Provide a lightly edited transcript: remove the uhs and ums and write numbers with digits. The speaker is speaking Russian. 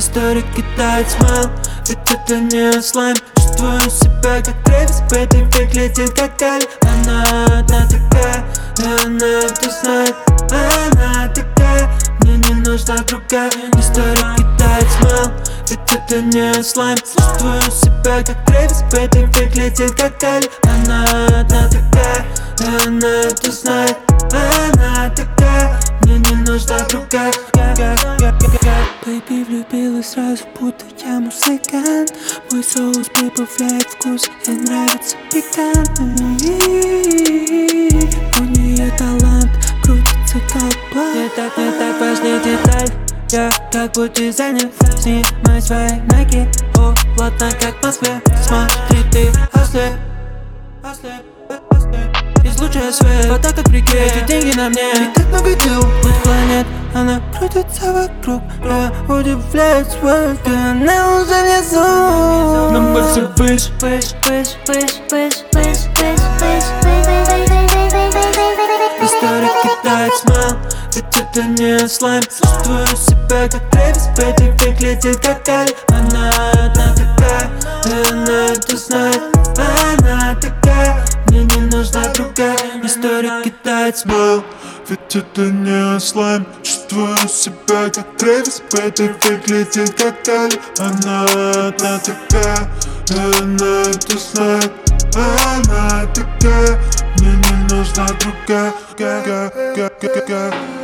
История кидает смайл, ведь это не слайм. Чувствую себя как Трэвис, Бэйби выглядит как Эль. Она одна такая, и она это знает. Она такая, мне не нужна другая. История кидает смайл, ведь это не слайм. Чувствую себя как Трэвис, Бэйби выглядит как Эль. Она одна такая, и она это знает. Она такая, мне не нужна другая. Бэйби влюбилась сразу, будто я музыкант. Мой соус прибавляет вкус, ей нравится пикантный. У нее талант, крутится как блок. Мне так важна деталь. Я как будто дизайнер, снимай свои найки. О, ладно, как в Москве. Смотри, ты ослеп. Излучай свет, вода как в реке, эти деньги на мне. И так много дел, моих планет, она крутится вокруг. Я удивляюсь, сколько она уже внизу. Но мы все выше. История кидает смайл, ведь это не слайм. Чувствую себя как Трэвис, Бэйби выглядит как Эль. Она одна такая, и она это знает. Она такая, мне не нужна другая. История кидает смайл, ведь это не слайм. Чувствую себя как Трэвис, Бэйби выглядит как Эль. Она одна такая, и она это знает. Она такая, мне не нужна другая.